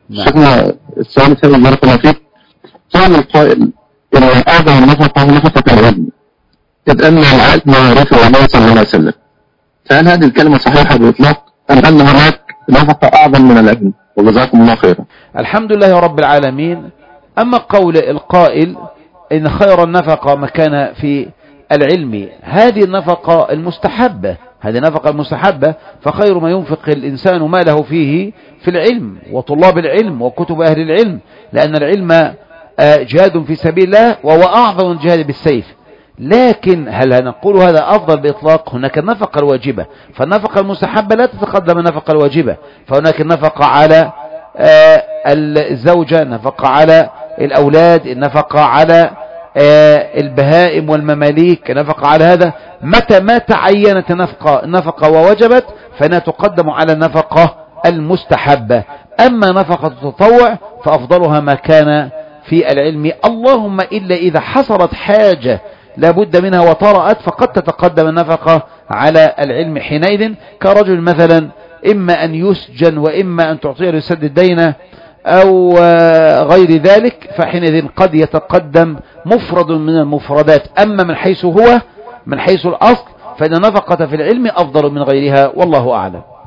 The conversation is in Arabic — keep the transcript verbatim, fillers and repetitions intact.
شفنا السؤال الثاني بارك الله فيك. قال القائل إن أعظم النفقة نفقة العلم، إذ أن العلم معرفة الله صلى الله عليه وسلم، فهل هذه الكلمة صحيحة بإطلاق أم أن هناك نفقة أعظم من العلم؟ وجزاكم الله خيرا. الحمد لله رب العالمين. أما قول القائل إن خير النفقة مكان في العلم، هذه النفقة المستحبة، هذه النفقة المستحبة، فخير ما ينفق الإنسان ماله فيه في العلم وطلاب العلم وكتب أهل العلم، لأن العلم جهاد في سبيل الله وهو أعظم الجهاد بالسيف. لكن هل نقول هذا أفضل بإطلاق؟ هناك النفقة الواجبة، فالنفقة المستحبة لا تتقدم النفقة الواجبة، فهناك النفقة على الزوجة، النفقة على الأولاد، النفقة على البهائم والمماليك، النفقة على هذا. متى ما تعينت النفقة النفقة ووجبت فإنها تقدم على النفقة المستحبة. أما نفقة التطوع فأفضلها ما كان في العلم، اللهم إلا إذا حصلت حاجة لابد منها وطرأت فقد تتقدم النفقة على العلم حينئذ، كرجل مثلا إما أن يسجن وإما أن تعطيه ليسدد دينه أو غير ذلك، فحينئذ قد يتقدم مفرد من المفردات. أما من حيث هو من حيث الأصل فإن النفقة في العلم أفضل من غيرها، والله أعلم.